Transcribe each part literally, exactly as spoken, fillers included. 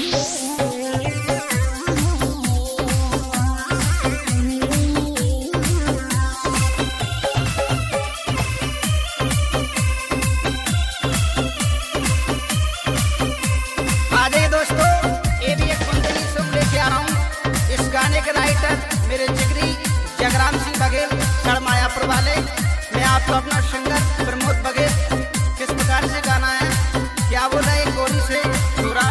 मेरे जिगरी जगराम सिंह बघेल सड़मायापुर वाले। मैं आपको अपना सिंगर प्रमोद बघेल किस प्रकार से गाना है क्या बोला एक गोरी से पूरा।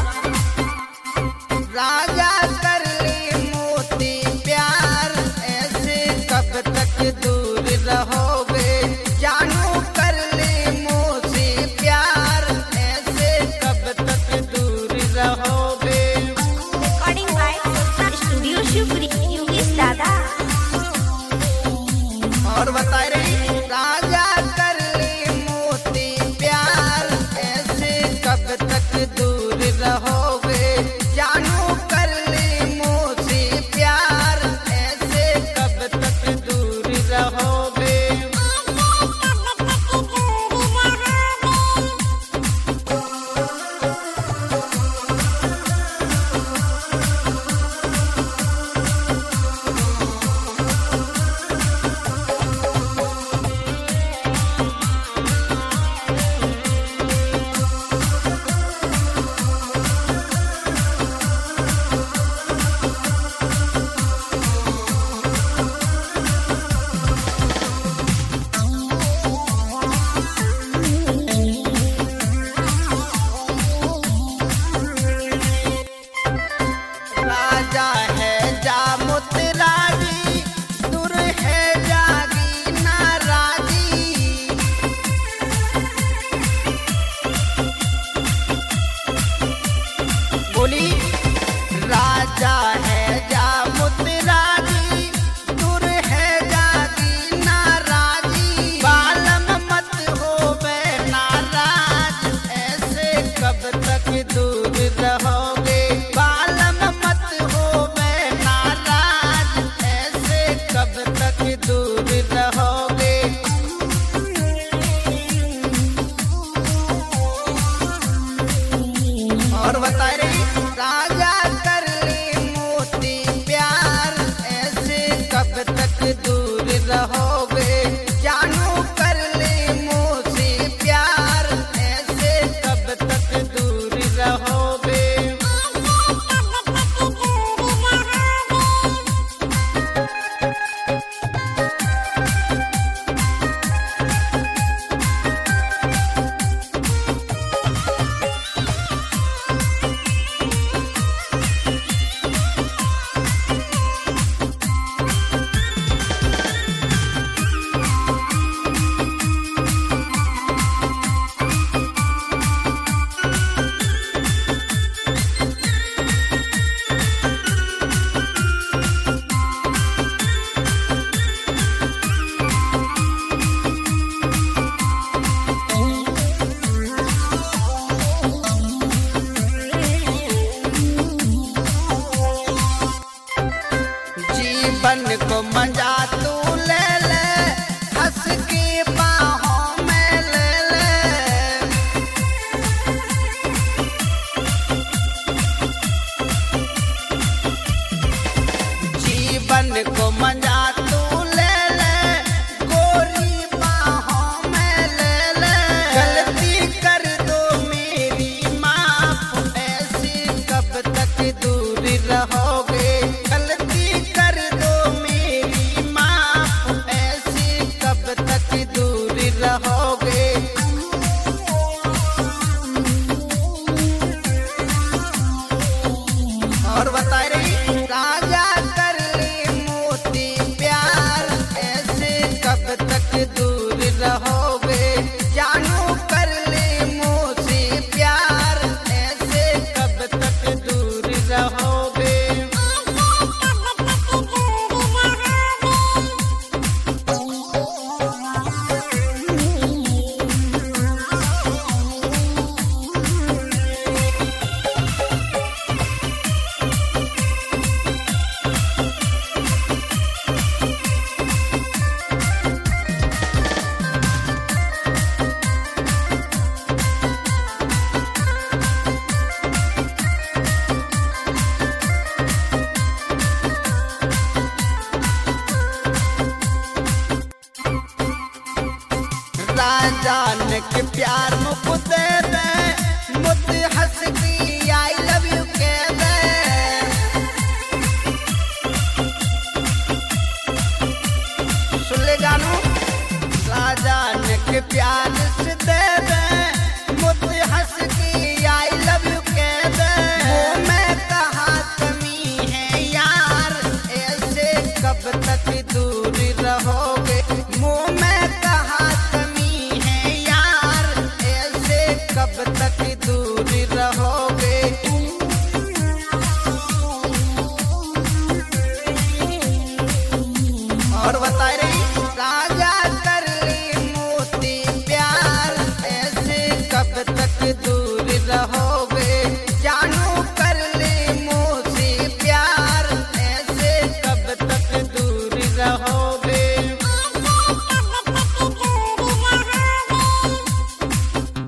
राजा कर ले मोती प्यार ऐसे कब तक दूर रहोगे, जानू कर ले मोती प्यार ऐसे कब तक दूर रहोगे। रिकॉर्डिंग बाय स्टूडियो शिवपुरी दादा। और बताए रही राजा कर ले मोती प्यार ऐसे कब तक दूर रहोगे, जानू कर ले मोती प्यार ऐसे कब तक दूर रहोगे। राजा है जा मुतराजी दूर है जागी नाराजी, बालम मत हो बे नाराज ऐसे कब तक दूर रहोगे, बालम मत हो बे नाराज ऐसे कब तक दूर रहोगे। और बता रही राजा कर ले मोती प्यार ऐसे कब तक दूर रहोगे, जानू कर ले मोती प्यार ऐसे कब तक दूर रहोगे। जीवन को मजा तू ले ले हंस के बाहों में ले ले, जीवन को मजा तू ले ले गोरी बाहों में ले ले। गलती कर दो मेरी माफ ऐसे कब तक दूर रहोगे, गलती कर दो मेरी माफ ऐसे कब तक दूर रहोगे। और बता रही राजा कर ले मोती प्यार मुकुदे दे मुत हंस की आई